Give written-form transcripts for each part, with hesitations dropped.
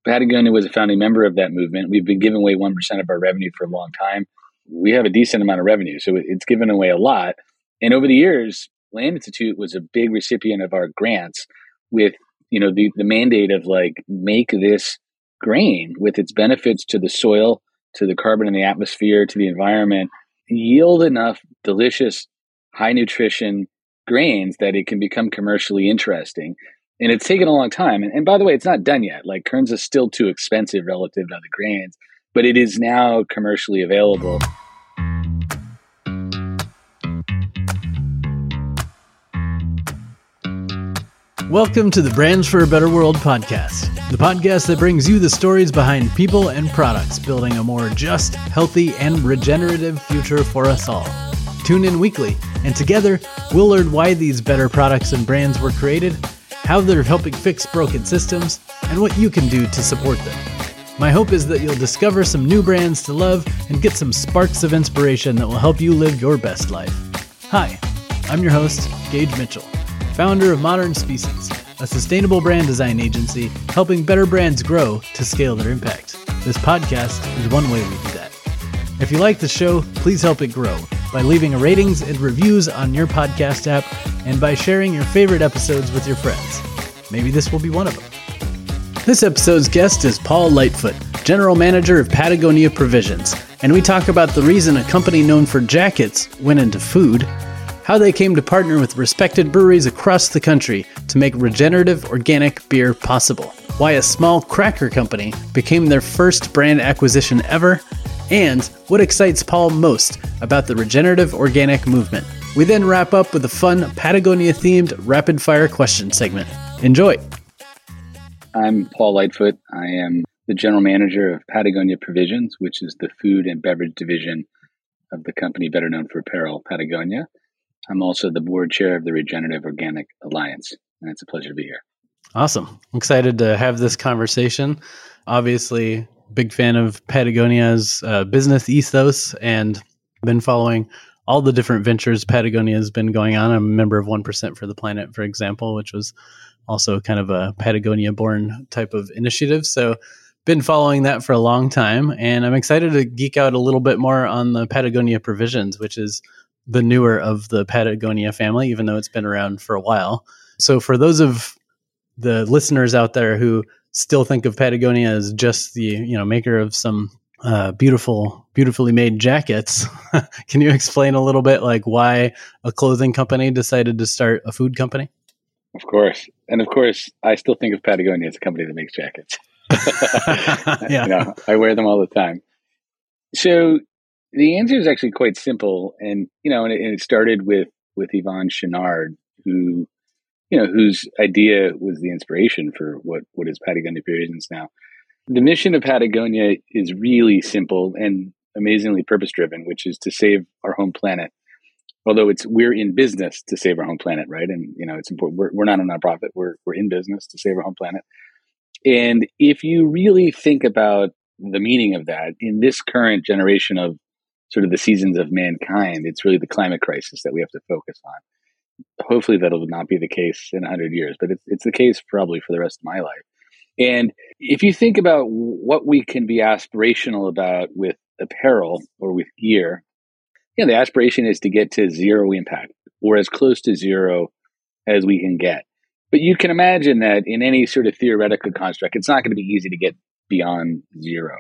Patagonia was a founding member of that movement. We've been giving away 1% of our revenue for a long time. We have a decent amount of revenue, so it's given away a lot. And over the years, Land Institute was a big recipient of our grants with, the mandate of make this grain with its benefits to the soil, to the carbon in the atmosphere, to the environment, yield enough delicious, high nutrition grains that it can become commercially interesting. And it's taken a long time. And by the way, it's not done yet. Kernza is still too expensive relative to other grains, but it is now commercially available. Welcome to the Brands for a Better World podcast, the podcast that brings you the stories behind people and products building a more just, healthy, and regenerative future for us all. Tune in weekly, and together we'll learn why these better products and brands were created, how they're helping fix broken systems, and what you can do to support them. My hope is that you'll discover some new brands to love and get some sparks of inspiration that will help you live your best life. Hi, I'm your host, Gage Mitchell, founder of Modern Species, a sustainable brand design agency helping better brands grow to scale their impact. This podcast is one way we do that. If you like the show, please help it grow by leaving a ratings and reviews on your podcast app and by sharing your favorite episodes with your friends. Maybe this will be one of them. This episode's guest is Paul Lightfoot, General Manager of Patagonia Provisions, and we talk about the reason a company known for jackets went into food, how they came to partner with respected breweries across the country to make regenerative organic beer possible, why a small cracker company became their first brand acquisition ever, and what excites Paul most about the regenerative organic movement. We then wrap up with a fun Patagonia-themed rapid-fire question segment. Enjoy! I'm Paul Lightfoot. I am the General Manager of Patagonia Provisions, which is the food and beverage division of the company better known for apparel, Patagonia. I'm also the board chair of the Regenerative Organic Alliance, and it's a pleasure to be here. Awesome. I'm excited to have this conversation. Obviously, big fan of Patagonia's business ethos and been following all the different ventures Patagonia has been going on. I'm a member of 1% for the Planet, for example, which was also kind of a Patagonia-born type of initiative. So been following that for a long time, and I'm excited to geek out a little bit more on the Patagonia Provisions, which is the newer of the Patagonia family, even though it's been around for a while. So for those of the listeners out there who still think of Patagonia as just the maker of some beautifully made jackets, can you explain a little bit why a clothing company decided to start a food company? Of course. And of course, I still think of Patagonia as a company that makes jackets. Yeah. I wear them all the time. So the answer is actually quite simple, and it started with Yvon Chouinard, whose idea was the inspiration for what is Patagonia Provisions now. The mission of Patagonia is really simple and amazingly purpose-driven, which is to save our home planet. Although we're in business to save our home planet, right? And it's important. We're not a nonprofit. We're in business to save our home planet. And if you really think about the meaning of that in this current generation of sort of the seasons of mankind, it's really the climate crisis that we have to focus on. Hopefully that'll not be the case in 100 years, but it's the case probably for the rest of my life. And if you think about what we can be aspirational about with apparel or with gear, the aspiration is to get to zero impact or as close to zero as we can get. But you can imagine that in any sort of theoretical construct, it's not going to be easy to get beyond zero.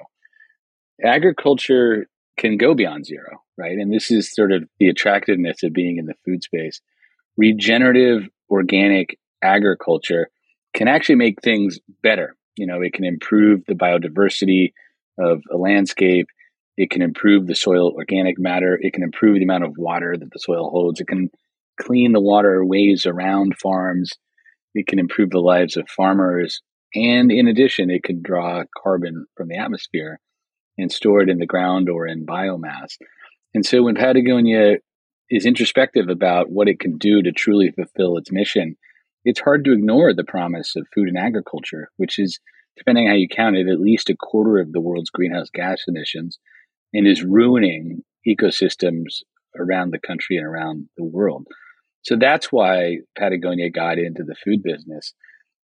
Agriculture can go beyond zero, right? And this is sort of the attractiveness of being in the food space. Regenerative organic agriculture can actually make things better. It can improve the biodiversity of a landscape. It can improve the soil organic matter. It can improve the amount of water that the soil holds. It can clean the waterways around farms. It can improve the lives of farmers. And in addition, it can draw carbon from the atmosphere and store it in the ground or in biomass. And so when Patagonia is introspective about what it can do to truly fulfill its mission, it's hard to ignore the promise of food and agriculture, which is, depending on how you count it, at least a quarter of the world's greenhouse gas emissions and is ruining ecosystems around the country and around the world. So that's why Patagonia got into the food business.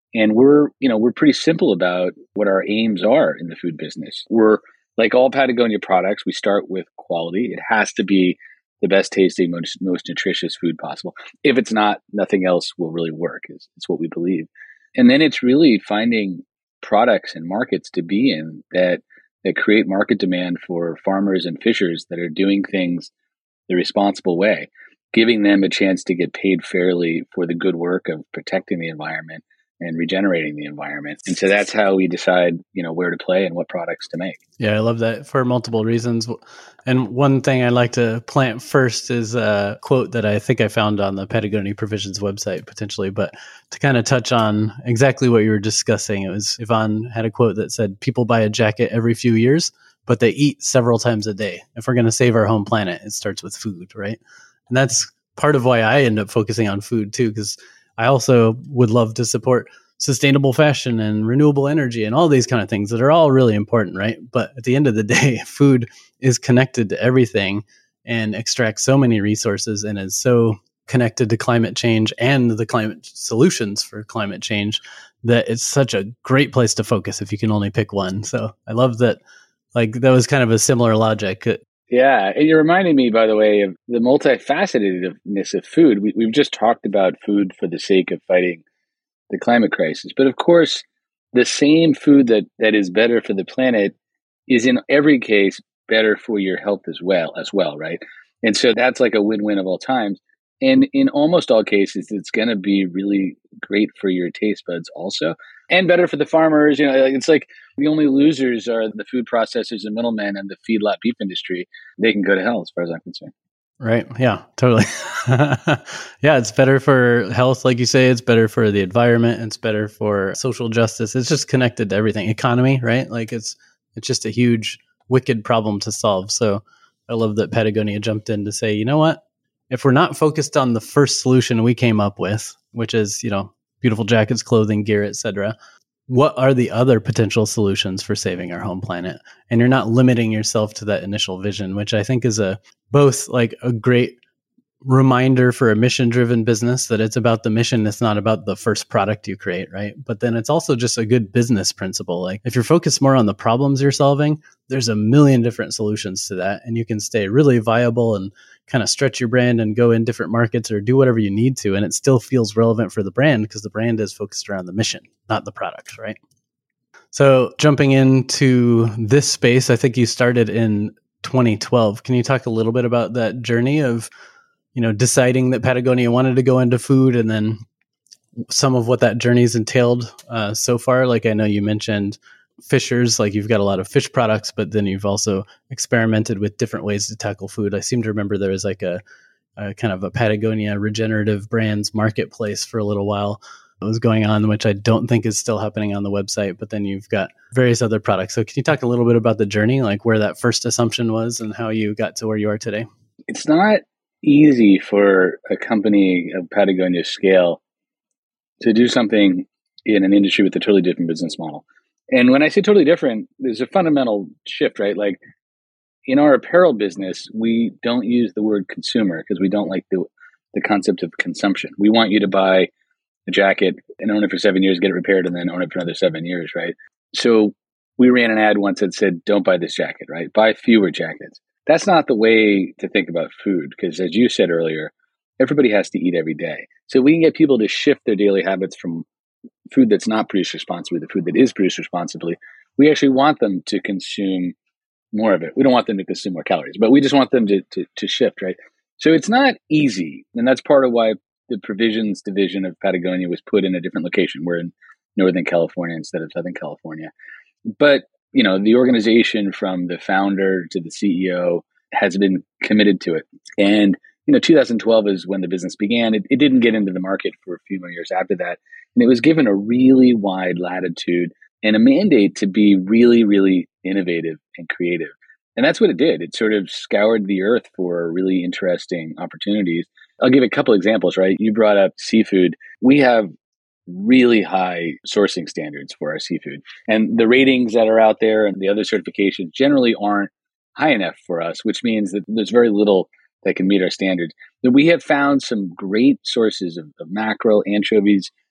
And we're pretty simple about what our aims are in the food business. We're like all Patagonia products, we start with quality. It has to be the best tasting, most nutritious food possible. If it's not, nothing else will really work. It's what we believe. And then it's really finding products and markets to be in that create market demand for farmers and fishers that are doing things the responsible way, giving them a chance to get paid fairly for the good work of protecting the environment and regenerating the environment. And so that's how we decide, where to play and what products to make. Yeah, I love that for multiple reasons. And one thing I like to plant first is a quote that I think I found on the Patagonia Provisions website potentially, but to kind of touch on exactly what you were discussing, it was Yvonne had a quote that said, people buy a jacket every few years, but they eat several times a day. If we're going to save our home planet, it starts with food, right? And that's part of why I end up focusing on food too, because I also would love to support sustainable fashion and renewable energy and all these kind of things that are all really important, right? But at the end of the day, food is connected to everything and extracts so many resources and is so connected to climate change and the climate solutions for climate change that it's such a great place to focus if you can only pick one. So I love that. Like that was kind of a similar logic. Yeah. And you're reminding me, by the way, of the multifacetedness of food. We've just talked about food for the sake of fighting the climate crisis. But of course, the same food that is better for the planet is in every case better for your health as well, right? And so that's like a win-win of all times. And in almost all cases, it's going to be really great for your taste buds also, and better for the farmers. It's like the only losers are the food processors and middlemen and the feedlot beef industry. They can go to hell as far as I'm concerned. Right. Yeah, totally. Yeah, it's better for health. Like you say, it's better for the environment. It's better for social justice. It's just connected to everything. Economy, right? Like it's just a huge, wicked problem to solve. So I love that Patagonia jumped in to say, you know what? If we're not focused on the first solution we came up with, which is, beautiful jackets, clothing, gear, etc., what are the other potential solutions for saving our home planet? And you're not limiting yourself to that initial vision, which I think is both like a great reminder for a mission-driven business that it's about the mission. It's not about the first product you create, right? But then it's also just a good business principle. Like if you're focused more on the problems you're solving, there's a million different solutions to that. And you can stay really viable and kind of stretch your brand and go in different markets or do whatever you need to. And it still feels relevant for the brand because the brand is focused around the mission, not the product, right? So jumping into this space, I think you started in 2012. Can you talk a little bit about that journey of deciding that Patagonia wanted to go into food and then some of what that journey's entailed so far? Like I know you mentioned fishers, like you've got a lot of fish products, but then you've also experimented with different ways to tackle food. I seem to remember there was like a kind of a Patagonia regenerative brands marketplace for a little while that was going on, which I don't think is still happening on the website, but then you've got various other products. So can you talk a little bit about the journey, like where that first assumption was and how you got to where you are today? It's not easy for a company of Patagonia's scale to do something in an industry with a totally different business model. And when I say totally different, there's a fundamental shift, right? Like in our apparel business, we don't use the word consumer because we don't like the concept of consumption. We want you to buy a jacket and own it for 7 years, get it repaired, and then own it for another 7 years, right? So we ran an ad once that said, don't buy this jacket, right? Buy fewer jackets. That's not the way to think about food because as you said earlier, everybody has to eat every day. So we can get people to shift their daily habits from food that's not produced responsibly to food that is produced responsibly. We actually want them to consume more of it. We don't want them to consume more calories, but we just want them to shift, right? So it's not easy. And that's part of why the provisions division of Patagonia was put in a different location. We're in Northern California instead of Southern California. But, the organization from the founder to the CEO has been committed to it. And, 2012 is when the business began. It didn't get into the market for a few more years after that. And it was given a really wide latitude and a mandate to be really, really innovative and creative. And that's what it did. It sort of scoured the earth for really interesting opportunities. I'll give a couple examples, right? You brought up seafood. We have really high sourcing standards for our seafood. And the ratings that are out there and the other certifications generally aren't high enough for us, which means that there's very little that can meet our standards. But we have found some great sources of mackerel, anchovies,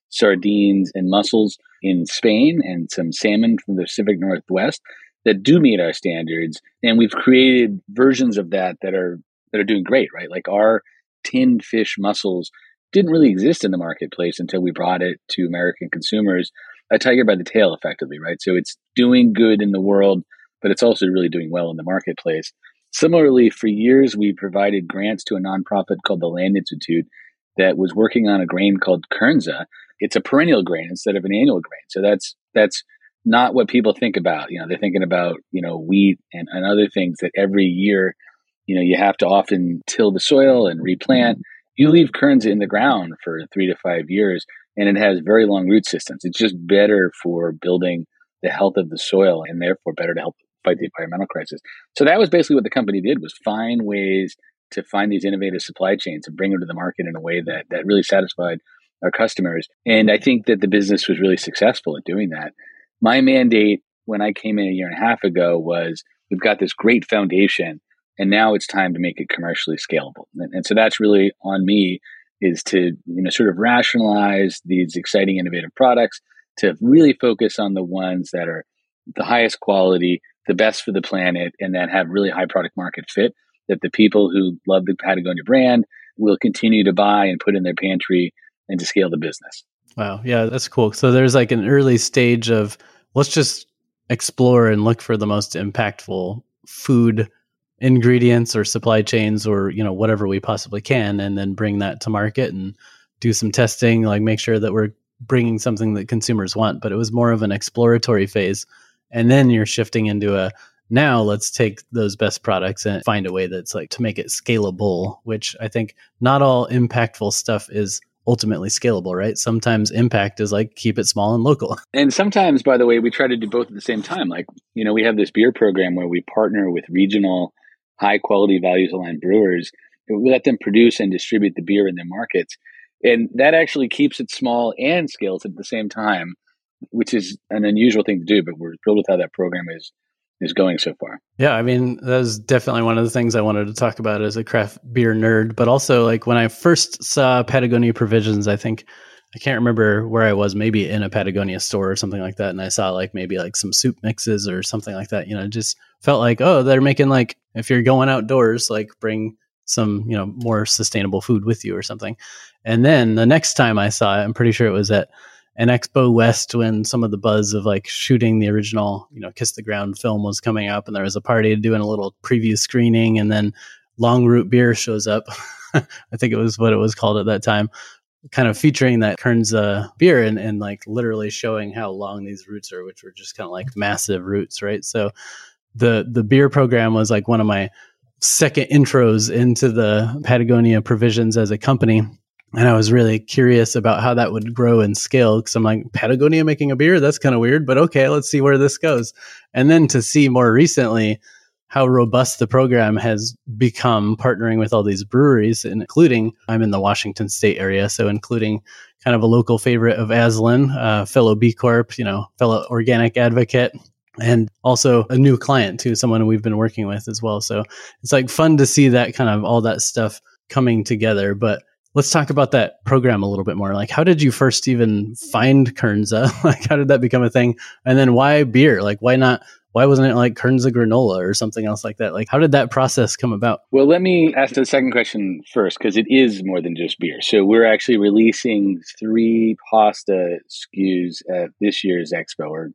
sardines, and mussels in Spain and some salmon from the Pacific Northwest that do meet our standards. And we've created versions of that are doing great, right? Like our tinned fish mussels didn't really exist in the marketplace until we brought it to American consumers, a tiger by the tail, effectively, right? So it's doing good in the world, but it's also really doing well in the marketplace. Similarly, for years, we provided grants to a nonprofit called the Land Institute that was working on a grain called kernza. It's a perennial grain instead of an annual grain. So that's not what people think about. They're thinking about, wheat and other things that every year, you have to often till the soil and replant. You leave kernza in the ground for 3 to 5 years, and it has very long root systems. It's just better for building the health of the soil and therefore better to help fight the environmental crisis. So that was basically what the company did, was find ways to find these innovative supply chains and bring them to the market in a way that really satisfied our customers. And I think that the business was really successful at doing that. My mandate when I came in a year and a half ago was, we've got this great foundation, and now it's time to make it commercially scalable. And so that's really on me, is to sort of rationalize these exciting, innovative products, to really focus on the ones that are the highest quality, the best for the planet, and that have really high product market fit, that the people who love the Patagonia brand will continue to buy and put in their pantry, and to scale the business. Wow. Yeah, that's cool. So there's like an early stage of, let's just explore and look for the most impactful food ingredients or supply chains, or whatever we possibly can, and then bring that to market and do some testing, like make sure that we're bringing something that consumers want. But it was more of an exploratory phase, and then you're shifting into now let's take those best products and find a way that's like to make it scalable, which I think not all impactful stuff is ultimately scalable, right? Sometimes impact is like, keep it small and local. And sometimes, by the way, we try to do both at the same time. Like, we have this beer program where we partner with regional high quality, values aligned brewers. We let them produce and distribute the beer in their markets. And that actually keeps it small and scales at the same time, which is an unusual thing to do, but we're thrilled with how that program is going so far. Yeah, I mean, that was definitely one of the things I wanted to talk about as a craft beer nerd. But also, like, when I first saw Patagonia Provisions, I think, I can't remember where I was, maybe in a Patagonia store or something like that. And I saw like maybe like some soup mixes or something like that. It just felt like, oh, they're making, like, if you're going outdoors, like bring some, more sustainable food with you or something. And then the next time I saw it, I'm pretty sure it was at an Expo West, when some of the buzz of like shooting the original, Kiss the Ground film was coming up, and there was a party doing a little preview screening, and then Long Root Beer shows up. I think it was what it was called at that time, kind of featuring that kernza beer and like literally showing how long these roots are, which were just kind of like massive roots, right? So the beer program was like one of my second intros into the Patagonia Provisions as a company. And I was really curious about how that would grow and scale, because I'm like, Patagonia making a beer? That's kind of weird, but okay, let's see where this goes. And then to see more recently how robust the program has become, partnering with all these breweries, and including, I'm in the Washington State area, so including kind of a local favorite of Aslan, fellow B Corp, fellow organic advocate, and also a new client too, someone we've been working with as well. So it's like fun to see that kind of all that stuff coming together. But let's talk about that program a little bit more. Like, how did you first even find kernza? Like, how did that become a thing? And then why beer? Like, why wasn't it like kernza granola or something else like that? Like, how did that process come about? Well, let me ask the second question first, because it is more than just beer. So we're actually releasing 3 pasta SKUs at this year's Expo, or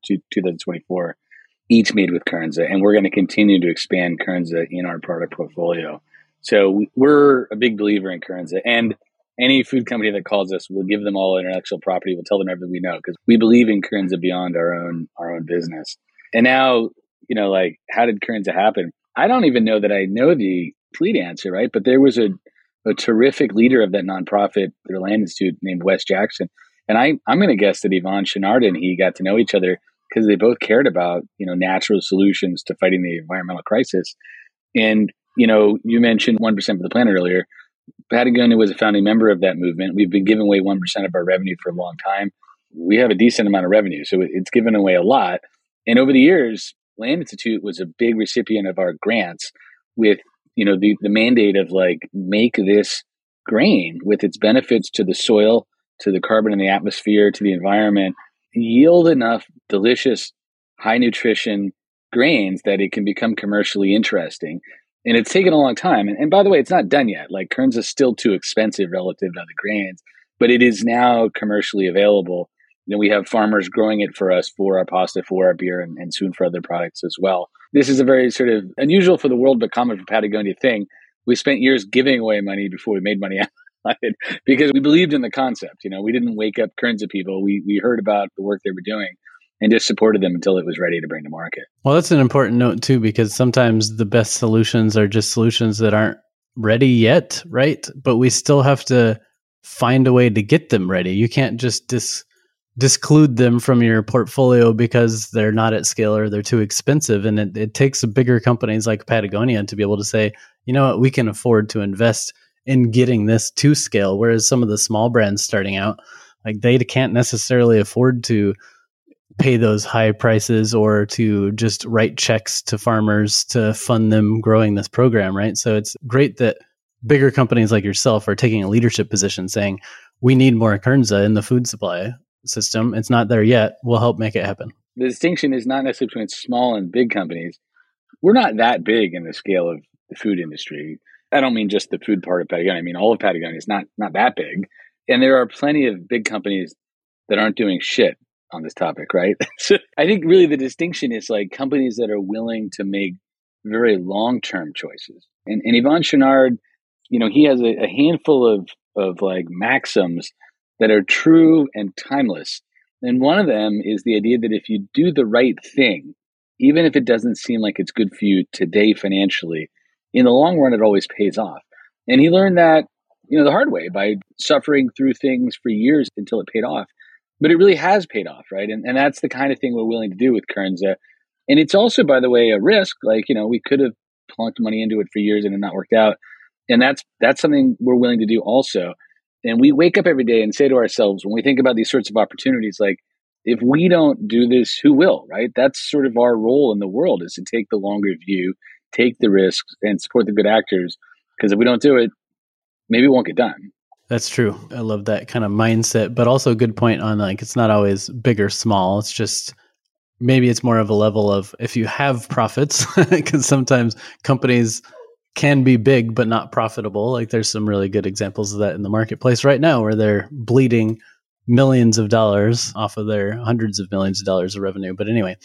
2024, each made with kernza. And we're going to continue to expand kernza in our product portfolio. So we're a big believer in kernza, and any food company that calls us, we'll give them all intellectual property. We'll tell them everything we know, because we believe in kernza beyond our own business. And now, like, how did kernza happen? I don't even know that I know the complete answer, right? But there was a terrific leader of that nonprofit, their Land Institute, named Wes Jackson. And I'm going to guess that Yvon Chouinard and he got to know each other because they both cared about, natural solutions to fighting the environmental crisis. And you mentioned 1% for the planet earlier. Patagonia was a founding member of that movement. We've been giving away 1% of our revenue for a long time. We have a decent amount of revenue, so it's given away a lot. And over the years, Land Institute was a big recipient of our grants with, the mandate of like, make this grain with its benefits to the soil, to the carbon in the atmosphere, to the environment, yield enough delicious, high nutrition grains that it can become commercially interesting. And it's taken a long time. And by the way, it's not done yet. Like Kernza is still too expensive relative to other grains, but it is now commercially available. And we have farmers growing it for us, for our pasta, for our beer, and soon for other products as well. This is a very sort of unusual for the world, but common for Patagonia thing. We spent years giving away money before we made money out of it because we believed in the concept. We didn't wake up Kernza people. We heard about the work they were doing and just supported them until it was ready to bring to market. Well, that's an important note too, because sometimes the best solutions are just solutions that aren't ready yet, right? But we still have to find a way to get them ready. You can't just disclude them from your portfolio because they're not at scale or they're too expensive. And it takes bigger companies like Patagonia to be able to say, you know what, we can afford to invest in getting this to scale. Whereas some of the small brands starting out, like they can't necessarily afford to pay those high prices or to just write checks to farmers to fund them growing this program, right? So it's great that bigger companies like yourself are taking a leadership position saying, we need more Kernza in the food supply system. It's not there yet. We'll help make it happen. The distinction is not necessarily between small and big companies. We're not that big in the scale of the food industry. I don't mean just the food part of Patagonia. I mean, all of Patagonia is not that big. And there are plenty of big companies that aren't doing shit on this topic, right? So I think really the distinction is like companies that are willing to make very long-term choices. And Yvon Chouinard, he has a handful of like maxims that are true and timeless. And one of them is the idea that if you do the right thing, even if it doesn't seem like it's good for you today financially, in the long run, it always pays off. And he learned that, the hard way by suffering through things for years until it paid off. But it really has paid off, right? And that's the kind of thing we're willing to do with Kernza. And it's also, by the way, a risk. Like, we could have plunked money into it for years and it not worked out. And that's something we're willing to do also. And we wake up every day and say to ourselves, when we think about these sorts of opportunities, like, if we don't do this, who will, right? That's sort of our role in the world, is to take the longer view, take the risks, and support the good actors. Because if we don't do it, maybe it won't get done. That's true. I love that kind of mindset, but also a good point on like, it's not always big or small. It's just, maybe it's more of a level of if you have profits, because sometimes companies can be big, but not profitable. Like there's some really good examples of that in the marketplace right now where they're bleeding millions of dollars off of their hundreds of millions of dollars of revenue. But anyway,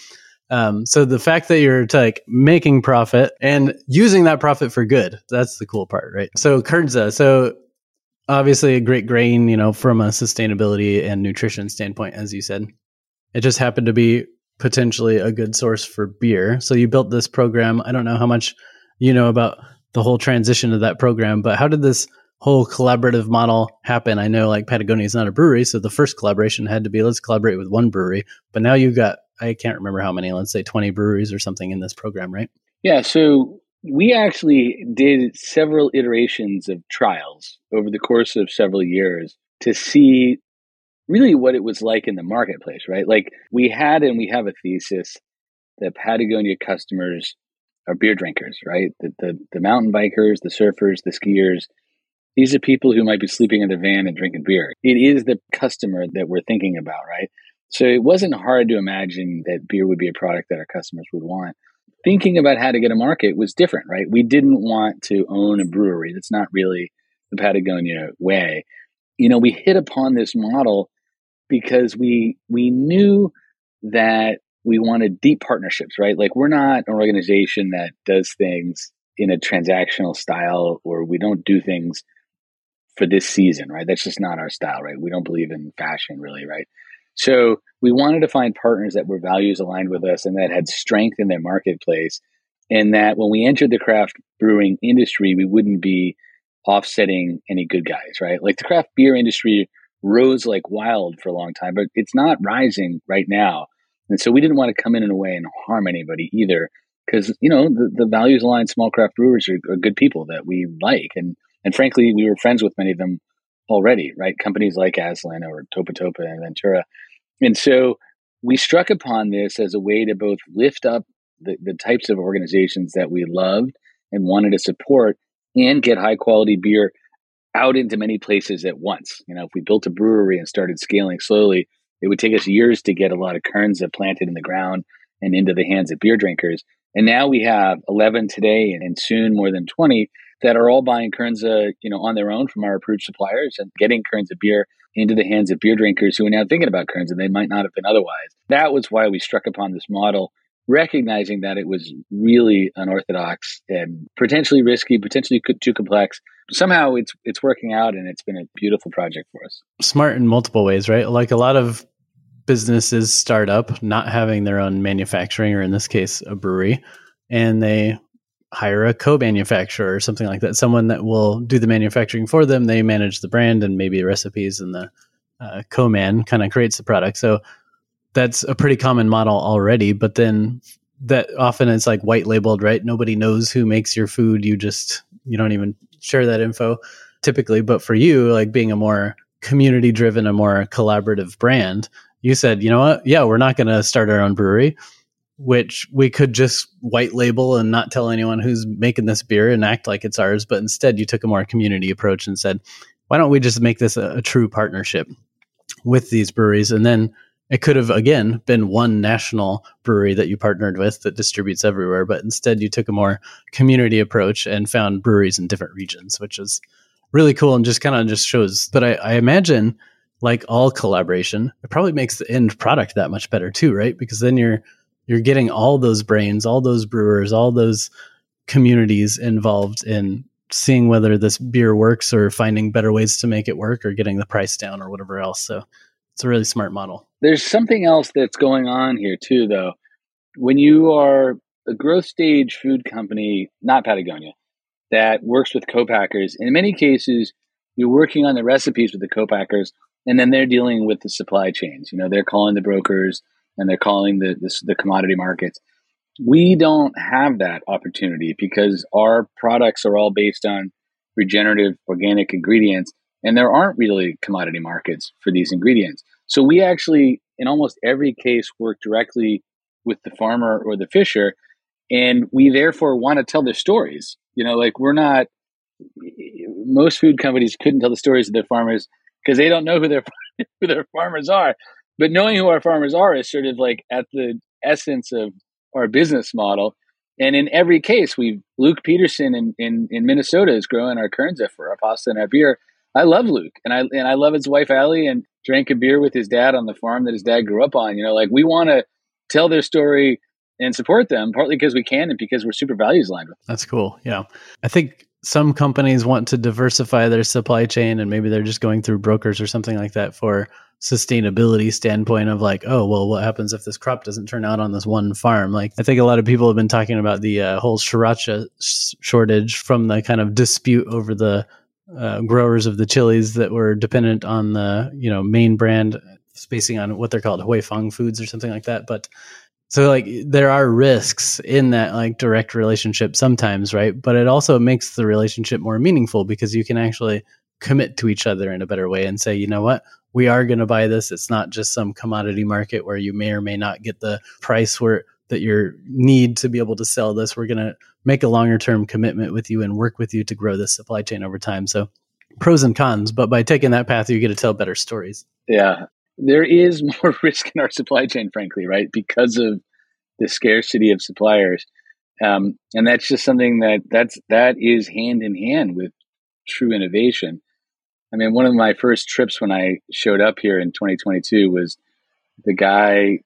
so the fact that you're like making profit and using that profit for good, that's the cool part, right? So Kernza, so obviously a great grain, from a sustainability and nutrition standpoint, as you said. It just happened to be potentially a good source for beer. So you built this program. I don't know how much you know about the whole transition of that program, but how did this whole collaborative model happen? I know like Patagonia is not a brewery, so the first collaboration had to be, let's collaborate with one brewery. But now you've got, I can't remember how many, let's say 20 breweries or something in this program, right? Yeah, so we actually did several iterations of trials over the course of several years to see really what it was like in the marketplace, right? Like we had and we have a thesis that Patagonia customers are beer drinkers, right? The mountain bikers, the surfers, the skiers, these are people who might be sleeping in their van and drinking beer. It is the customer that we're thinking about, right? So it wasn't hard to imagine that beer would be a product that our customers would want. Thinking about how to get a market was different, right? We didn't want to own a brewery. That's not really the Patagonia way. We hit upon this model because we knew that we wanted deep partnerships, right? Like we're not an organization that does things in a transactional style, or we don't do things for this season, right? That's just not our style, right? We don't believe in fashion really, right? So we wanted to find partners that were values aligned with us and that had strength in their marketplace. And that when we entered the craft brewing industry, we wouldn't be offsetting any good guys, right? Like the craft beer industry rose like wild for a long time, but it's not rising right now. And so we didn't want to come in a way and harm anybody either, because, the values aligned small craft brewers are good people that we like. And frankly, we were friends with many of them already, right? Companies like Aslan or Topa Topa and Ventura. And so we struck upon this as a way to both lift up the types of organizations that we loved and wanted to support and get high quality beer out into many places at once. If we built a brewery and started scaling slowly, it would take us years to get a lot of Kernza planted in the ground and into the hands of beer drinkers. And now we have 11 today and soon more than 20 that are all buying Kernza, on their own from our approved suppliers and getting Kernza beer into the hands of beer drinkers who are now thinking about Kernza. They might not have been otherwise. That was why we struck upon this model, recognizing that it was really unorthodox and potentially risky, potentially too complex. Somehow it's working out, and it's been a beautiful project for us. Smart in multiple ways, right? Like a lot of businesses start up not having their own manufacturing, or in this case, a brewery, and they hire a co-manufacturer or something like that, someone that will do the manufacturing for them. They manage the brand and maybe the recipes, and the co-man kind of creates the product. So that's a pretty common model already, but then that often it's like white labeled, right? Nobody knows who makes your food. You don't even share that info typically. But for you, like being a more community driven, a more collaborative brand, you said, you know what? Yeah, we're not going to start our own brewery, which we could just white label and not tell anyone who's making this beer and act like it's ours. But instead you took a more community approach and said, why don't we just make this a true partnership with these breweries? And then it could have, again, been one national brewery that you partnered with that distributes everywhere. But instead you took a more community approach and found breweries in different regions, which is really cool and just kind of just shows. But I imagine, like all collaboration, it probably makes the end product that much better too, right? Because then you're getting all those brains, all those brewers, all those communities involved in seeing whether this beer works or finding better ways to make it work or getting the price down or whatever else. So it's a really smart model. There's something else that's going on here too, though. When you are a growth stage food company, not Patagonia, that works with co-packers, in many cases, you're working on the recipes with the co-packers, and then they're dealing with the supply chains. They're calling the brokers and they're calling the commodity markets. We don't have that opportunity because our products are all based on regenerative organic ingredients, and there aren't really commodity markets for these ingredients. So we actually, in almost every case, work directly with the farmer or the fisher, and we therefore want to tell their stories. Most food companies couldn't tell the stories of their farmers because they don't know who their farmers are. But knowing who our farmers are is sort of like at the essence of our business model. And in every case, Luke Peterson in Minnesota is growing our Kernza for our pasta and our beer. I love Luke, and I love his wife Allie, and drank a beer with his dad on the farm that his dad grew up on. We want to tell their story and support them, partly because we can and because we're super values aligned with them. That's cool. Yeah, I think some companies want to diversify their supply chain, and maybe they're just going through brokers or something like that for sustainability standpoint of like, oh, well, what happens if this crop doesn't turn out on this one farm? Like, I think a lot of people have been talking about the whole sriracha shortage from the kind of dispute over the growers of the chilies that were dependent on the main brand, spacing on what they're called, Hui Fong Foods or something like that. But so like there are risks in that like direct relationship sometimes, right? But it also makes the relationship more meaningful because you can actually commit to each other in a better way and say, you know what, we are going to buy this. It's not just some commodity market where you may or may not get the price that you need to be able to sell this. We're going to make a longer term commitment with you and work with you to grow this supply chain over time. So pros and cons, but by taking that path, you get to tell better stories. Yeah. There is more risk in our supply chain, frankly, right? Because of the scarcity of suppliers. And that's just something that is hand in hand with true innovation. I mean, one of my first trips when I showed up here in 2022 was the guy,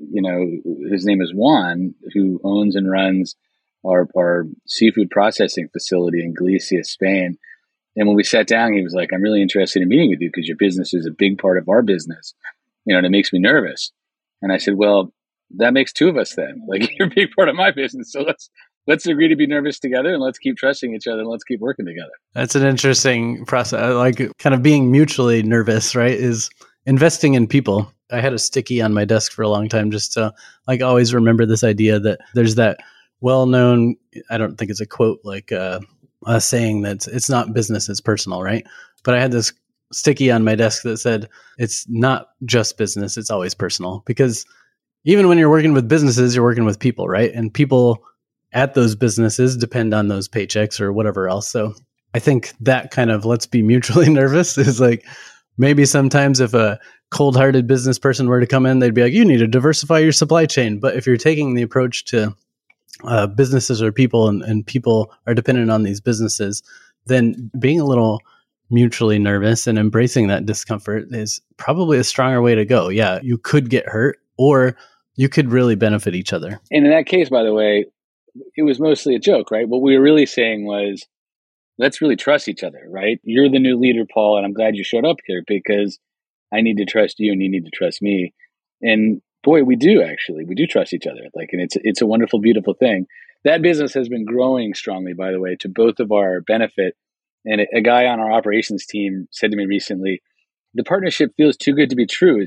his name is Juan, who owns and runs our seafood processing facility in Galicia, Spain. And when we sat down, he was like, I'm really interested in meeting with you because your business is a big part of our business, and it makes me nervous. And I said, well, that makes two of us then. Like, you're a big part of my business. So let's agree to be nervous together, and let's keep trusting each other, and let's keep working together. That's an interesting process. Like kind of being mutually nervous, right? Is investing in people. I had a sticky on my desk for a long time just to always remember this idea that there's that well-known, I don't think it's a quote, like a saying that it's not business, it's personal, right? But I had this sticky on my desk that said, it's not just business, it's always personal. Because even when you're working with businesses, you're working with people, right? And people at those businesses depend on those paychecks or whatever else. So I think that kind of let's be mutually nervous is like, maybe sometimes if a cold-hearted business person were to come in, they'd be like, you need to diversify your supply chain. But if you're taking the approach to businesses or people and people are dependent on these businesses, then being a little mutually nervous and embracing that discomfort is probably a stronger way to go. Yeah, you could get hurt or you could really benefit each other. And in that case, by the way, it was mostly a joke, right? What we were really saying was, let's really trust each other, right? You're the new leader, Paul, and I'm glad you showed up here because I need to trust you and you need to trust me. And boy, we do actually. We do trust each other. Like, and it's a wonderful, beautiful thing. That business has been growing strongly, by the way, to both of our benefit. And a guy on our operations team said to me recently, the partnership feels too good to be true.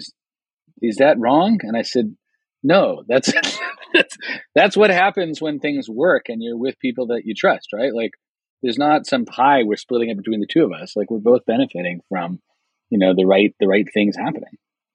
Is that wrong? And I said, no, that's that's what happens when things work and you're with people that you trust, right? Like, there's not some pie we're splitting it between the two of us. Like, we're both benefiting from, the right things happening.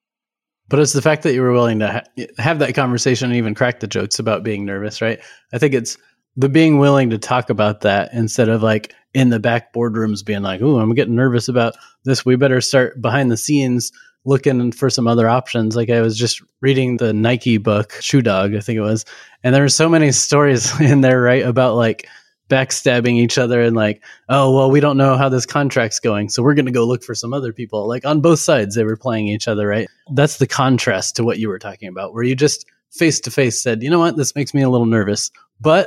But it's the fact that you were willing to have that conversation and even crack the jokes about being nervous, right? I think it's the being willing to talk about that instead of like in the back boardrooms being like, "Ooh, I'm getting nervous about this. We better start behind the scenes looking for some other options." Like, I was just reading the Nike book, Shoe Dog, I think it was, and there were so many stories in there, right, about like backstabbing each other and like, oh, well, we don't know how this contract's going, so we're going to go look for some other people. Like, on both sides, they were playing each other, right? That's the contrast to what you were talking about, where you just face to face said, you know what, this makes me a little nervous. But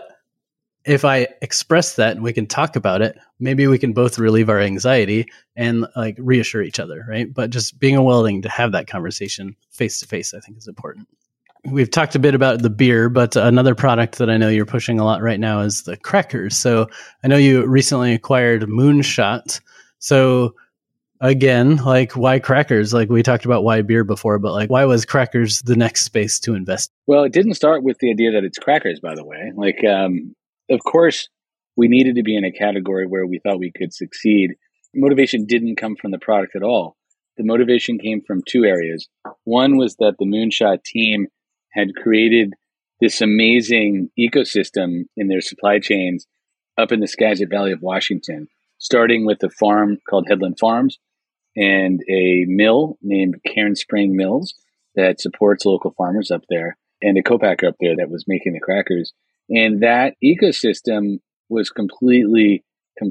if I express that and we can talk about it, maybe we can both relieve our anxiety and like reassure each other, right? But just being willing to have that conversation face to face, I think, is important. We've talked a bit about the beer, but another product that I know you're pushing a lot right now is the crackers. So I know you recently acquired Moonshot. So again, like, why crackers? Like, we talked about why beer before, but like, why was crackers the next space to invest? Well, it didn't start with the idea that it's crackers, by the way. Like, of course, we needed to be in a category where we thought we could succeed. Motivation didn't come from the product at all. The motivation came from two areas. One was that the Moonshot team had created this amazing ecosystem in their supply chains up in the Skagit Valley of Washington, starting with a farm called Headland Farms and a mill named Cairn Spring Mills that supports local farmers up there, and a co-packer up there that was making the crackers. And that ecosystem was completely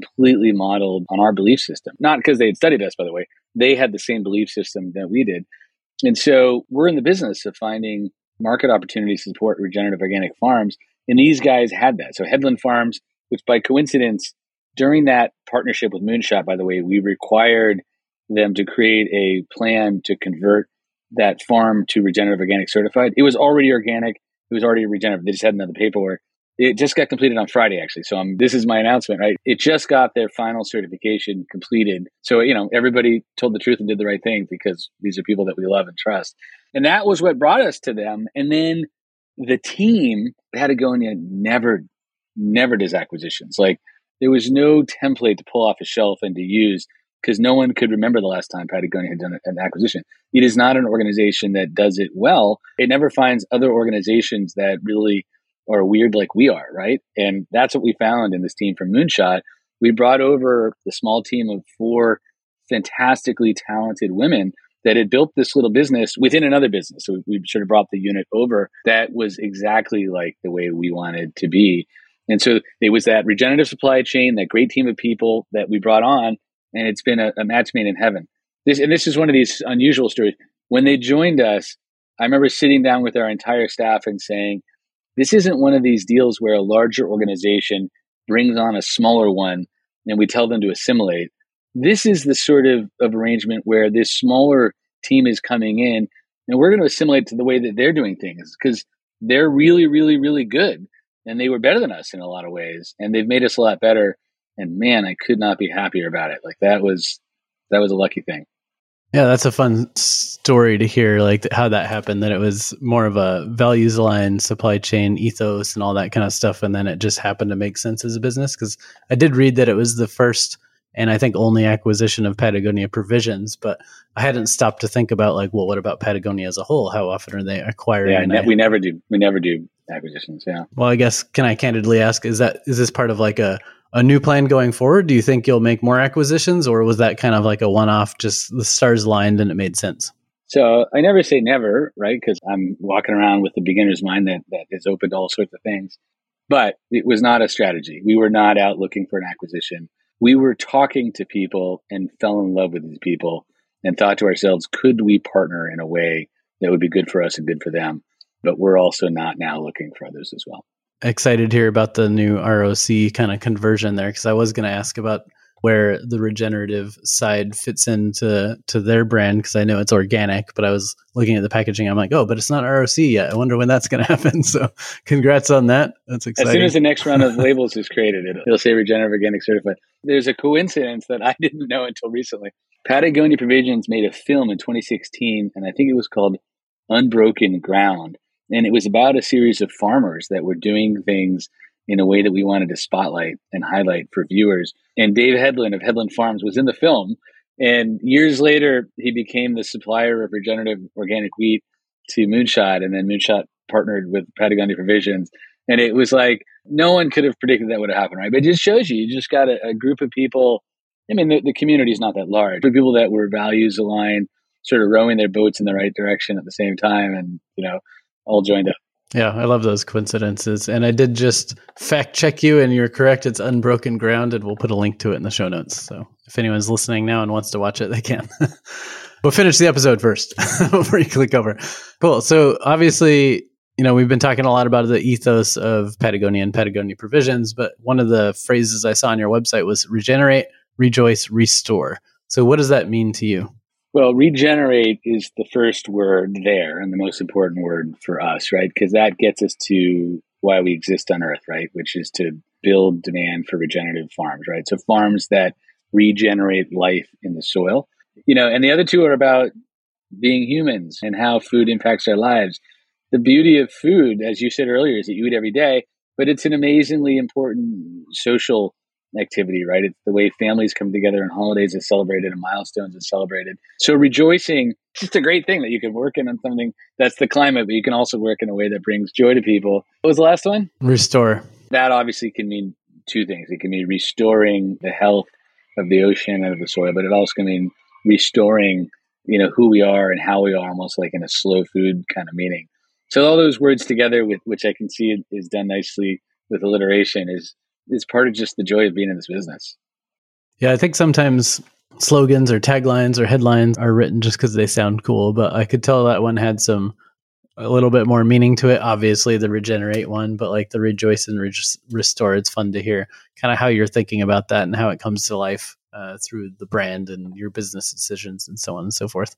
modeled on our belief system. Not because they had studied us, by the way. They had the same belief system that we did. And so we're in the business of finding market opportunities to support regenerative organic farms. And these guys had that. So Headland Farms, which by coincidence, during that partnership with Moonshot, by the way, we required them to create a plan to convert that farm to regenerative organic certified. It was already organic. It was already regenerative. They just hadn't done the paperwork. It just got completed on Friday, actually. So this is my announcement, right? It just got their final certification completed. So, everybody told the truth and did the right thing because these are people that we love and trust. And that was what brought us to them. And then the team, Patagonia, never does acquisitions. Like, there was no template to pull off a shelf and to use because no one could remember the last time Patagonia had done an acquisition. It is not an organization that does it well. It never finds other organizations that really are weird like we are, right? And that's what we found in this team from Moonshot. We brought over the small team of 4 fantastically talented women that had built this little business within another business. So we sort of brought the unit over that was exactly like the way we wanted to be. And so it was that regenerative supply chain, that great team of people that we brought on, and it's been a match made in heaven. This is one of these unusual stories. When they joined us, I remember sitting down with our entire staff and saying, this isn't one of these deals where a larger organization brings on a smaller one and we tell them to assimilate. This is the sort of arrangement where this smaller team is coming in and we're going to assimilate to the way that they're doing things because they're really, really, really good. And they were better than us in a lot of ways. And they've made us a lot better. And man, I could not be happier about it. Like, that was a lucky thing. Yeah, that's a fun story to hear, like how that happened, that it was more of a values aligned supply chain ethos and all that kind of stuff. And then it just happened to make sense as a business. Because I did read that it was the first and I think only acquisition of Patagonia Provisions, but I hadn't stopped to think about like, well, what about Patagonia as a whole? How often are they acquiring? Yeah, we never do acquisitions. Yeah. Well, I guess, can I candidly ask, is this part of like a a new plan going forward? Do you think you'll make more acquisitions, or was that kind of like a one-off, just the stars aligned and it made sense? So I never say never, right? Because I'm walking around with the beginner's mind that is open to all sorts of things. But it was not a strategy. We were not out looking for an acquisition. We were talking to people and fell in love with these people and thought to ourselves, could we partner in a way that would be good for us and good for them? But we're also not now looking for others as well. Excited to hear about the new ROC kind of conversion there, because I was going to ask about where the regenerative side fits into their brand, because I know it's organic, but I was looking at the packaging. I'm like, oh, but it's not ROC yet. I wonder when that's going to happen. So congrats on that. That's exciting. As soon as the next round of labels is created, it'll say regenerative organic certified. There's a coincidence that I didn't know until recently. Patagonia Provisions made a film in 2016, and I think it was called Unbroken Ground. And it was about a series of farmers that were doing things in a way that we wanted to spotlight and highlight for viewers. And Dave Headland of Headland Farms was in the film. And years later, he became the supplier of regenerative organic wheat to Moonshot. And then Moonshot partnered with Patagonia Provisions. And it was like, no one could have predicted that would have happened, right? But it just shows you just got a group of people. I mean, the community is not that large, but people that were values aligned, sort of rowing their boats in the right direction at the same time. And, all joined up. Yeah, I love those coincidences. And I did just fact check you, and you're correct. It's Unbroken Ground, and we'll put a link to it in the show notes. So if anyone's listening now and wants to watch it, they can. But finish the episode first before you click over. Cool. So obviously, we've been talking a lot about the ethos of Patagonia and Patagonia Provisions, but one of the phrases I saw on your website was regenerate, rejoice, restore. So what does that mean to you? Well, regenerate is the first word there and the most important word for us, right? Because that gets us to why we exist on Earth, right? Which is to build demand for regenerative farms, right? So farms that regenerate life in the soil, and the other two are about being humans and how food impacts our lives. The beauty of food, as you said earlier, is that you eat every day, but it's an amazingly important social activity, right? It's the way families come together and holidays are celebrated and milestones are celebrated. So rejoicing, it's just a great thing that you can work in on something that's the climate, but you can also work in a way that brings joy to people. What was the last one? Restore. That obviously can mean two things. It can mean restoring the health of the ocean and of the soil, but it also can mean restoring, who we are and how we are, almost like in a slow food kind of meaning. So all those words together, with which I can see is done nicely with alliteration, is part of just the joy of being in this business. Yeah, I think sometimes slogans or taglines or headlines are written just because they sound cool, but I could tell that one had a little bit more meaning to it. Obviously, the regenerate one, but like the rejoice and restore, it's fun to hear kind of how you're thinking about that and how it comes to life through the brand and your business decisions and so on and so forth.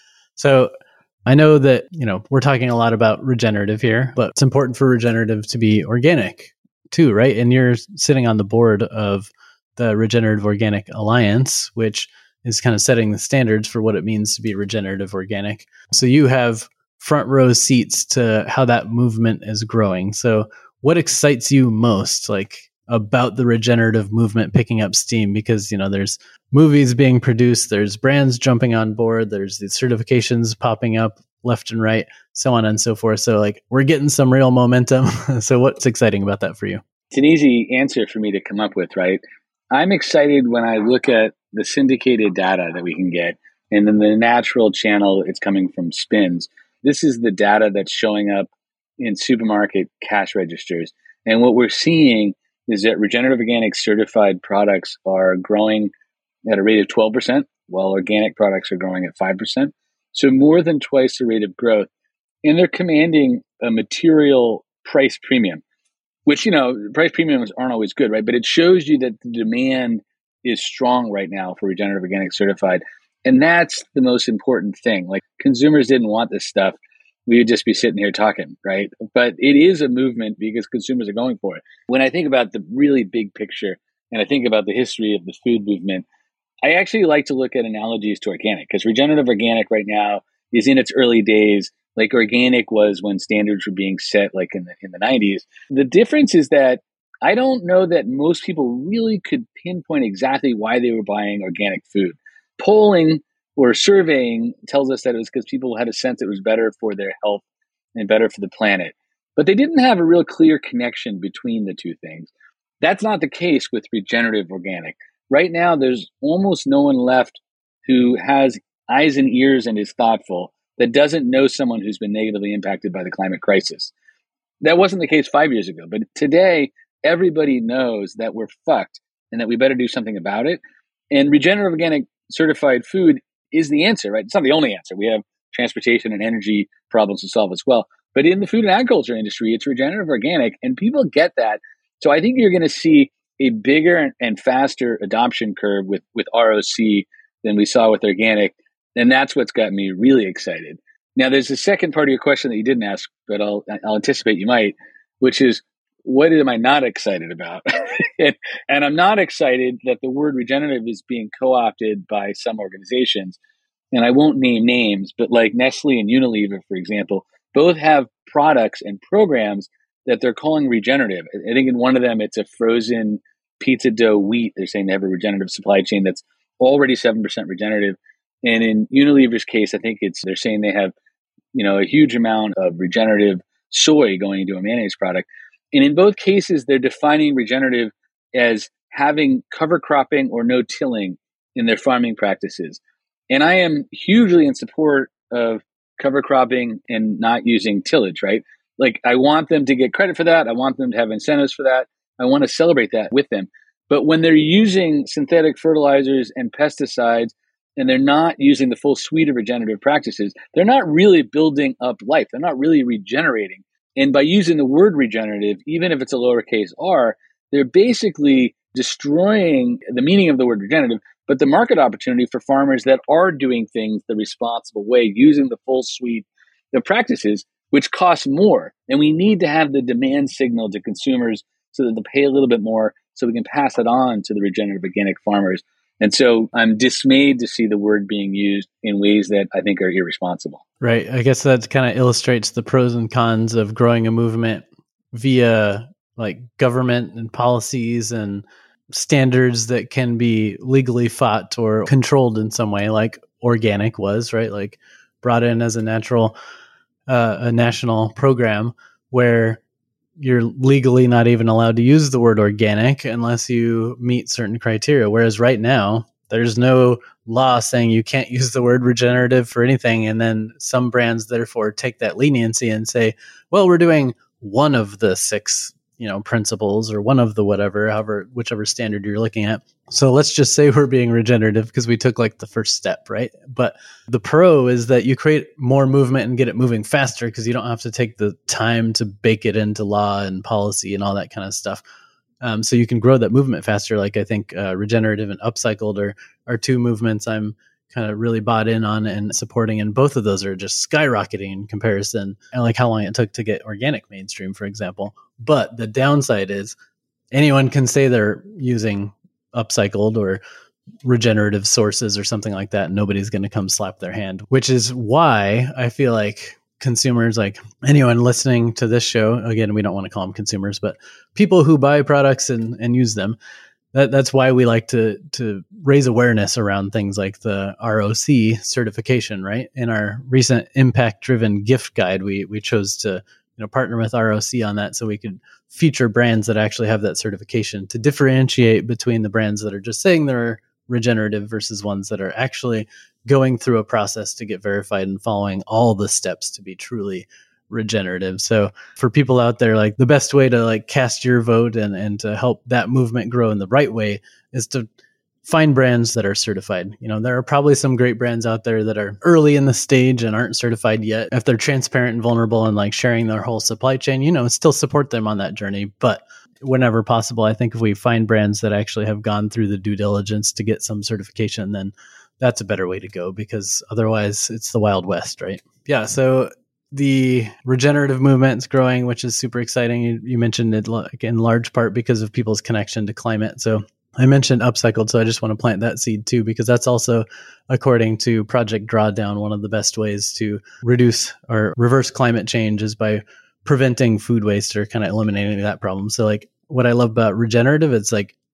So I know that, we're talking a lot about regenerative here, but it's important for regenerative to be organic too, right? And you're sitting on the board of the Regenerative Organic Alliance, which is kind of setting the standards for what it means to be regenerative organic. So you have front row seats to how that movement is growing. So what excites you most, about the regenerative movement picking up steam? Because, there's movies being produced, there's brands jumping on board, there's these certifications popping up left and right, so on and so forth. So we're getting some real momentum. So what's exciting about that for you? It's an easy answer for me to come up with, right? I'm excited when I look at the syndicated data that we can get, and then the natural channel it's coming from SPINS. This is the data that's showing up in supermarket cash registers. And what we're seeing is that regenerative organic certified products are growing at a rate of 12%, while organic products are growing at 5%. So more than twice the rate of growth. And they're commanding a material price premium, which, price premiums aren't always good, right? But it shows you that the demand is strong right now for regenerative organic certified. And that's the most important thing. Consumers didn't want this stuff. We would just be sitting here talking, right? But it is a movement because consumers are going for it. When I think about the really big picture and I think about the history of the food movement, I actually like to look at analogies to organic, because regenerative organic right now is in its early days, like organic was when standards were being set, in the 90s. The difference is that I don't know that most people really could pinpoint exactly why they were buying organic food. Polling or surveying tells us that it was because people had a sense it was better for their health and better for the planet. But they didn't have a real clear connection between the two things. That's not the case with regenerative organic. Right now, there's almost no one left who has eyes and ears and is thoughtful that doesn't know someone who's been negatively impacted by the climate crisis. That wasn't the case 5 years ago, but today, everybody knows that we're fucked and that we better do something about it. And regenerative organic certified food is the answer, right? It's not the only answer. We have transportation and energy problems to solve as well. But in the food and agriculture industry, it's regenerative organic, and people get that. So I think you're going to see a bigger and faster adoption curve with ROC than we saw with organic. And that's what's got me really excited. Now, there's a second part of your question that you didn't ask, but I'll anticipate you might, which is, what am I not excited about? And I'm not excited that the word regenerative is being co-opted by some organizations. And I won't name names, but like Nestle and Unilever, for example, both have products and programs that they're calling regenerative. I think in one of them, it's a frozen pizza dough wheat. They're saying they have a regenerative supply chain that's already 7% regenerative. And in Unilever's case, I think they're saying they have, a huge amount of regenerative soy going into a mayonnaise product. And in both cases, they're defining regenerative as having cover cropping or no tilling in their farming practices. And I am hugely in support of cover cropping and not using tillage, right? Like, I want them to get credit for that. I want them to have incentives for that. I want to celebrate that with them. But when they're using synthetic fertilizers and pesticides, and they're not using the full suite of regenerative practices, they're not really building up life. They're not really regenerating. And by using the word regenerative, even if it's a lowercase r, they're basically destroying the meaning of the word regenerative, but the market opportunity for farmers that are doing things the responsible way, using the full suite of practices, which costs more. And we need to have the demand signal to consumers so that they'll pay a little bit more so we can pass it on to the regenerative organic farmers. And so I'm dismayed to see the word being used in ways that I think are irresponsible. Right. I guess that kind of illustrates the pros and cons of growing a movement via like government and policies and standards that can be legally fought or controlled in some way, like organic was, right? Like brought in as a national program where you're legally not even allowed to use the word organic unless you meet certain criteria. Whereas right now, there's no law saying you can't use the word regenerative for anything. And then some brands therefore take that leniency and say, well, we're doing one of the 6, principles or one of the whichever standard you're looking at. So let's just say we're being regenerative because we took like the first step, right? But the pro is that you create more movement and get it moving faster because you don't have to take the time to bake it into law and policy and all that kind of stuff. So you can grow that movement faster. Like I think regenerative and upcycled are two movements I'm kind of really bought in on and supporting. And both of those are just skyrocketing in comparison. And like how long it took to get organic mainstream, for example. But the downside is anyone can say they're using upcycled or regenerative sources or something like that. Nobody's going to come slap their hand, which is why I feel like consumers, like anyone listening to this show, again, we don't want to call them consumers, but people who buy products and use them, that's why we like to raise awareness around things like the ROC certification, right? In our recent impact-driven gift guide, we chose to partner with ROC on that so we could feature brands that actually have that certification to differentiate between the brands that are just saying they're regenerative versus ones that are actually going through a process to get verified and following all the steps to be truly regenerative. So for people out there, like the best way to like cast your vote and to help that movement grow in the right way is to find brands that are certified. There are probably some great brands out there that are early in the stage and aren't certified yet. If they're transparent and vulnerable and like sharing their whole supply chain, still support them on that journey. But whenever possible, I think if we find brands that actually have gone through the due diligence to get some certification, then that's a better way to go because otherwise it's the Wild West, right? Yeah. So the regenerative movement is growing, which is super exciting. You mentioned it in large part because of people's connection to climate. So I mentioned upcycled, so I just want to plant that seed too, because that's also, according to Project Drawdown, one of the best ways to reduce or reverse climate change is by preventing food waste or kind of eliminating that problem. So like what I love about regenerative, it's like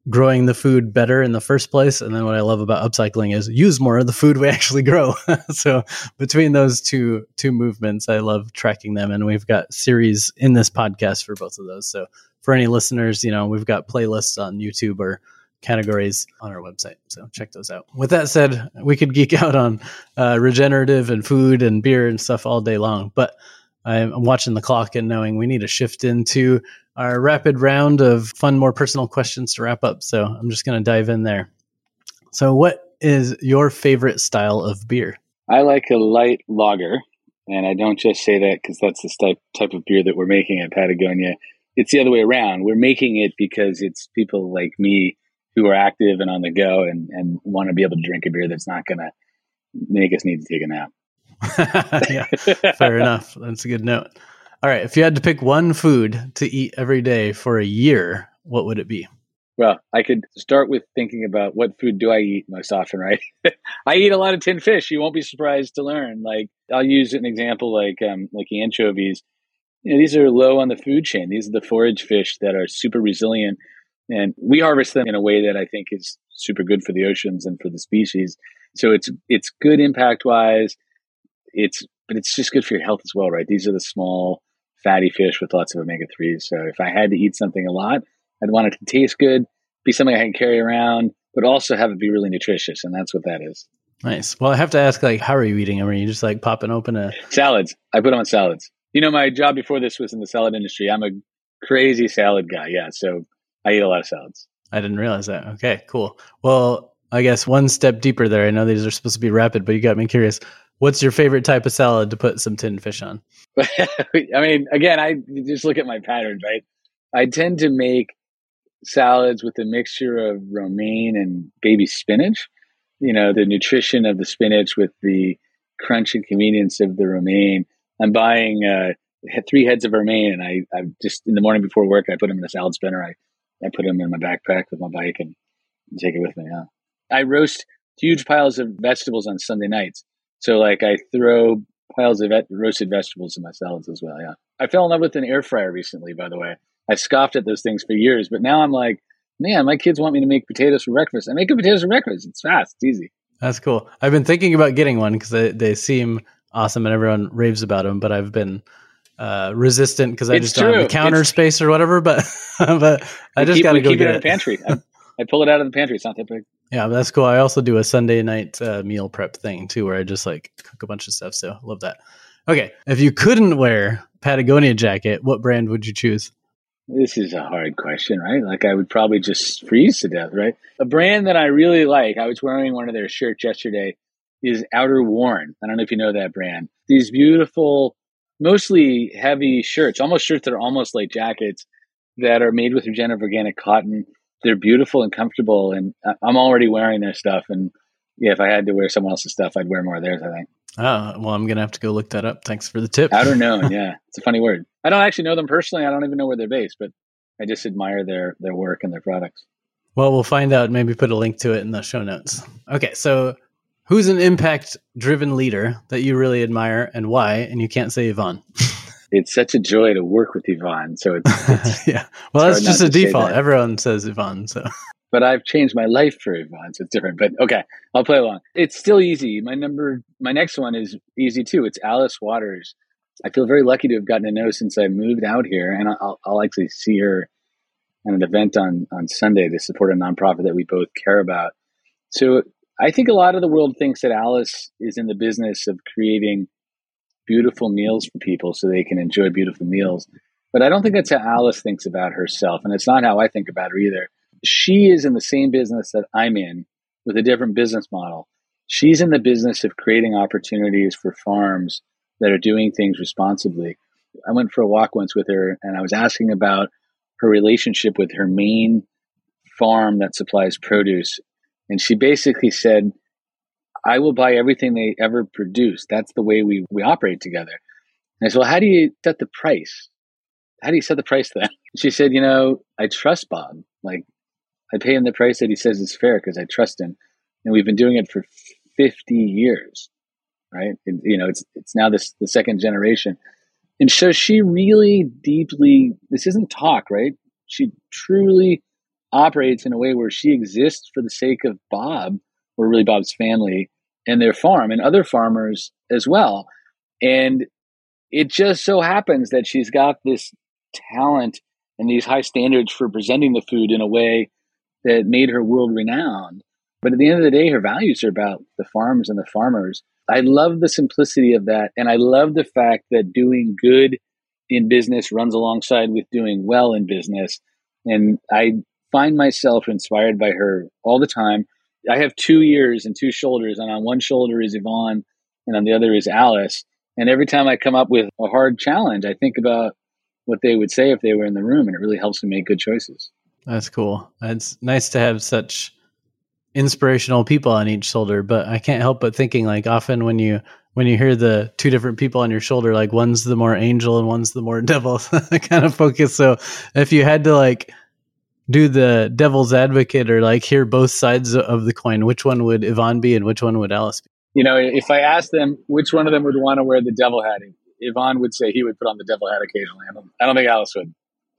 growing the food better in the first place. And then what I love about upcycling is use more of the food we actually grow. So between those two movements, I love tracking them. And we've got series in this podcast for both of those. So for any listeners, we've got playlists on YouTube or categories on our website. So check those out. With that said, we could geek out on regenerative and food and beer and stuff all day long, but I'm watching the clock and knowing we need to shift into our rapid round of fun, more personal questions to wrap up. So I'm just going to dive in there. So what is your favorite style of beer? I like a light lager, and I don't just say that because that's the type of beer that we're making at Patagonia. It's the other way around. We're making it because it's people like me who are active and on the go and want to be able to drink a beer that's not going to make us need to take a nap. Yeah, fair enough. That's a good note. All right. If you had to pick one food to eat every day for a year, what would it be? Well, I could start with thinking about what food do I eat most often, right? I eat a lot of tinned fish. You won't be surprised to learn. Like, I'll use an example like anchovies. These are low on the food chain. These are the forage fish that are super resilient. And we harvest them in a way that I think is super good for the oceans and for the species. So it's good impact wise. But it's just good for your health as well, right? These are the small, fatty fish with lots of omega-3s. So if I had to eat something a lot, I'd want it to taste good, be something I can carry around, but also have it be really nutritious. And that's what that is. Nice. Well, I have to ask, how are you eating them? Are you just popping open salads? I put them on salads. My job before this was in the salad industry. I'm a crazy salad guy. Yeah. So I eat a lot of salads. I didn't realize that. Okay, cool. Well, I guess one step deeper there. I know these are supposed to be rapid, but you got me curious. What's your favorite type of salad to put some tinned fish on? I mean, again, I just look at my patterns, right? I tend to make salads with a mixture of romaine and baby spinach. The nutrition of the spinach with the crunch and convenience of the romaine. I'm buying 3 heads of romaine, and I just in the morning before work, I put them in a salad spinner. I put them in my backpack with my bike and take it with me. Yeah. I roast huge piles of vegetables on Sunday nights. So I throw piles of roasted vegetables in my salads as well. Yeah. I fell in love with an air fryer recently, by the way. I scoffed at those things for years, but now I'm like, man, my kids want me to make potatoes for breakfast. I make potatoes for breakfast. It's fast. It's easy. That's cool. I've been thinking about getting one because they seem awesome and everyone raves about them, but I've been resistant because I just don't have the counter space or whatever, but I just got to go get it. In the pantry. I pull it out of the pantry. It's not that big. Yeah, that's cool. I also do a Sunday night meal prep thing too, where I just cook a bunch of stuff. So love that. Okay. If you couldn't wear Patagonia jacket, what brand would you choose? This is a hard question, right? I would probably just freeze to death, right? A brand that I really like, I was wearing one of their shirts yesterday, is Outer Worn. I don't know if you know that brand. These beautiful, mostly heavy shirts that are almost like jackets that are made with regenerative organic cotton. They're beautiful and comfortable, and I'm already wearing their stuff. And yeah, if I had to wear someone else's stuff, I'd wear more of theirs, I think. Oh, well, I'm going to have to go look that up. Thanks for the tip. Outer Known, yeah. It's a funny word. I don't actually know them personally. I don't even know where they're based, but I just admire their work and their products. Well, we'll find out. Maybe put a link to it in the show notes. Okay, so who's an impact-driven leader that you really admire and why? And you can't say Yvonne. It's such a joy to work with Yvonne. So it's yeah. Well, that's just a default. Everyone says Yvonne. So, but I've changed my life for Yvonne, so it's different. But okay, I'll play along. It's still easy. My next one is easy too. It's Alice Waters. I feel very lucky to have gotten to know since I moved out here, and I'll actually see her at an event on Sunday to support a nonprofit that we both care about. So I think a lot of the world thinks that Alice is in the business of creating beautiful meals for people so they can enjoy beautiful meals. But I don't think that's how Alice thinks about herself. And it's not how I think about her either. She is in the same business that I'm in with a different business model. She's in the business of creating opportunities for farms that are doing things responsibly. I went for a walk once with her and I was asking about her relationship with her main farm that supplies produce. And she basically said, I will buy everything they ever produce. That's the way we operate together. And I said, well, how do you set the price? How do you set the price then? She said, I trust Bob. I pay him the price that he says is fair because I trust him. And we've been doing it for 50 years, right? And, it's now the second generation. And so she really deeply, this isn't talk, right? She truly operates in a way where she exists for the sake of Bob, or really Bob's family and their farm and other farmers as well. And it just so happens that she's got this talent and these high standards for presenting the food in a way that made her world renowned. But at the end of the day, her values are about the farms and the farmers. I love the simplicity of that. And I love the fact that doing good in business runs alongside with doing well in business. And I find myself inspired by her all the time. I have 2 ears and 2 shoulders, and on one shoulder is Yvonne and on the other is Alice. And every time I come up with a hard challenge, I think about what they would say if they were in the room, and it really helps me make good choices. That's cool. It's nice to have such inspirational people on each shoulder, but I can't help but thinking, like, often when you hear the 2 different people on your shoulder, like one's the more angel and one's the more devil kind of focus. So if you had to like do the devil's advocate or like hear both sides of the coin, which one would Yvonne be and which one would Alice be? You know, if I asked them which one of them would want to wear the devil hat, Yvonne would say he would put on the devil hat occasionally. I don't think Alice would.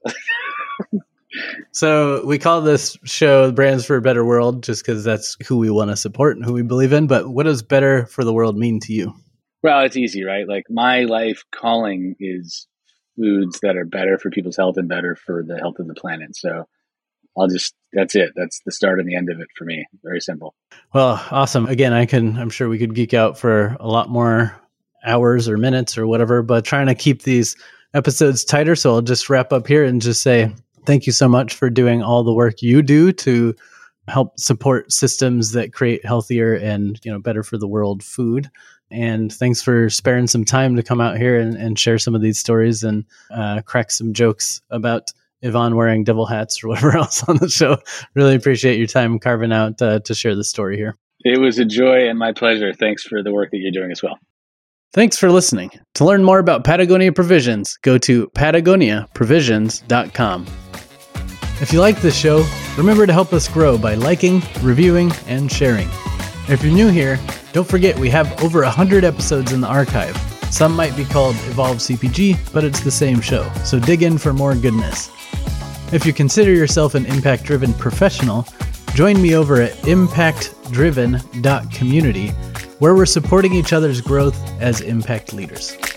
So we call this show Brands for a Better World just because that's who we want to support and who we believe in. But what does better for the world mean to you? Well, it's easy, right? Like my life calling is foods that are better for people's health and better for the health of the planet. So that's it. That's the start and the end of it for me. Very simple. Well, awesome. Again, I'm sure we could geek out for a lot more hours or minutes or whatever, but trying to keep these episodes tighter. So I'll just wrap up here and just say, thank you so much for doing all the work you do to help support systems that create healthier and, better for the world food. And thanks for sparing some time to come out here and share some of these stories and crack some jokes about Yvonne wearing devil hats or whatever else on the show. Really appreciate your time carving out to share the story here. It was a joy and my pleasure. Thanks for the work that you're doing as well. Thanks for listening. To learn more about Patagonia Provisions, go to patagoniaprovisions.com. If you like this show, remember to help us grow by liking, reviewing, and sharing. If you're new here, don't forget we have over 100 episodes in the archive. Some might be called Evolve CPG, but it's the same show, so dig in for more goodness. If you consider yourself an impact-driven professional, join me over at impactdriven.community, where we're supporting each other's growth as impact leaders.